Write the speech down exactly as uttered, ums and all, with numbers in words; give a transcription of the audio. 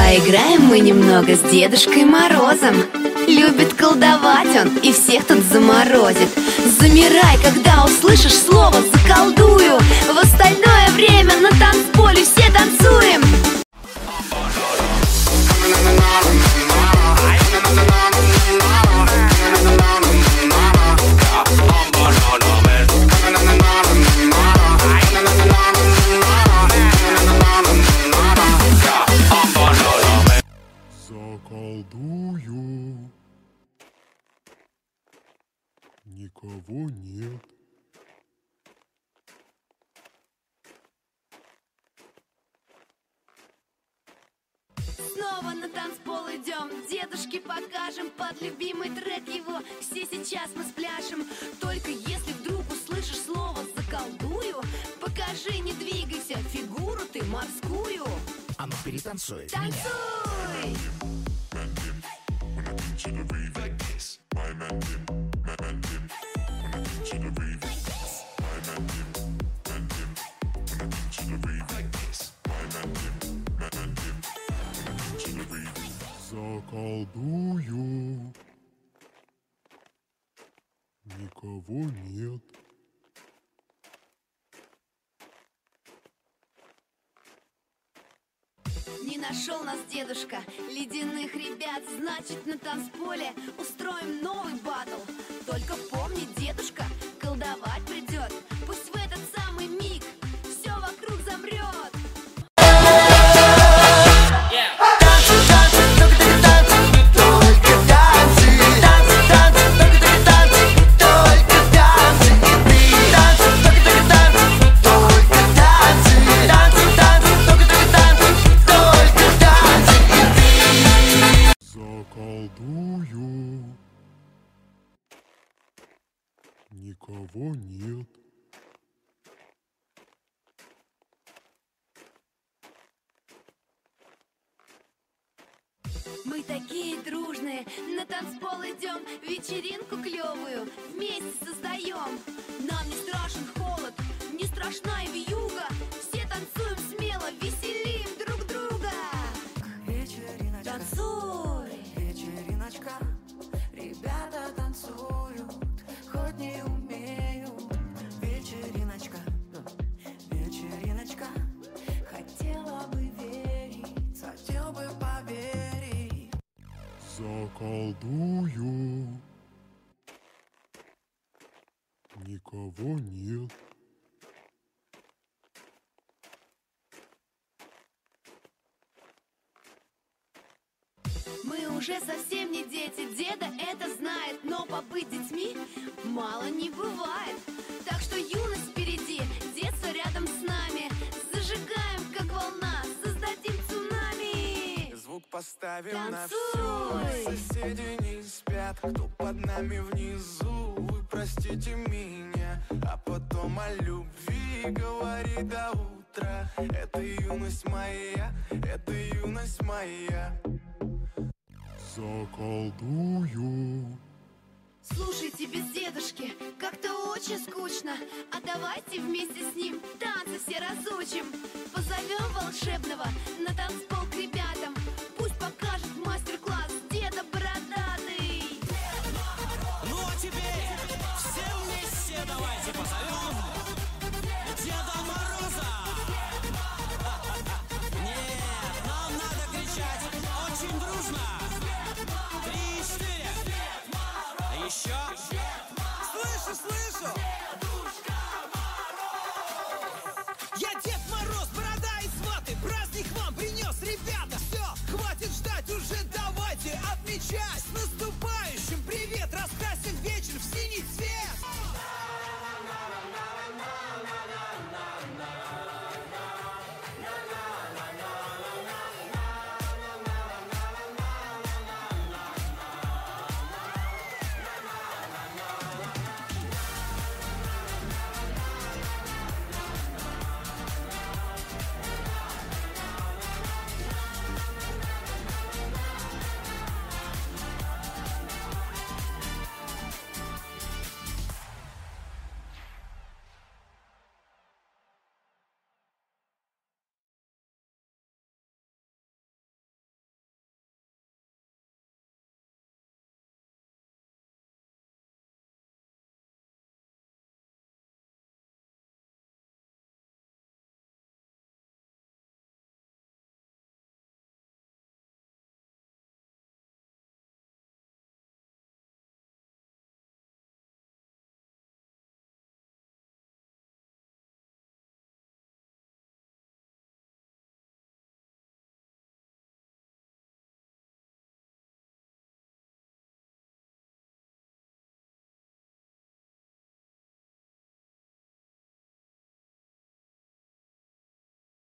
Поиграем мы немного с Дедушкой Морозом. Любит колдовать он и всех тут заморозит. Замирай, когда услышишь слово «заколдую». В остальное время на танцполе все танцуем. Заколдую. Никого нет. Снова на танцпол идем, дедушке покажем под любимый трек его. Все сейчас мы спляшем. Только если вдруг услышишь слово «заколдую», покажи, не двигайся, фигуру ты морскую. А ну перетанцуй. Танцуй! Заколдую. Никого нет. Не нашел нас дедушка ледяных ребят, значит на танцполе устроим новый батл. Только помни, дедушка колдовать придет, пусть в этот самый миг все вокруг замрет. Заколдую. Никого нет. Мы такие дружные, на танцпол идем, вечеринку клевую вместе создаем. Нам не страшен холод, не страшна и вьюга, все танцуем смело, веселим друг друга. Вечериночка, Танцуй! вечериночка, ребята танцуют, хоть не умеют. Вечериночка, вечериночка, хотела бы верить, хотел бы поверить. Заколдую. Никого нет. Мы уже совсем не дети, деда это знает, но побыть детьми мало не бывает. Так что юность впереди, детство рядом с нами. Зажигаем, как волна, создадим цунами. Звук поставим Танцуй! на всю. Соседи не спят, кто под нами внизу. Вы простите меня, а потом о любви говори до утра. Это юность моя, это юность моя. Заколдую. Слушайте, без дедушки как-то очень скучно. А давайте вместе с ним танцы все разучим. Позовем волшебного на танцпол.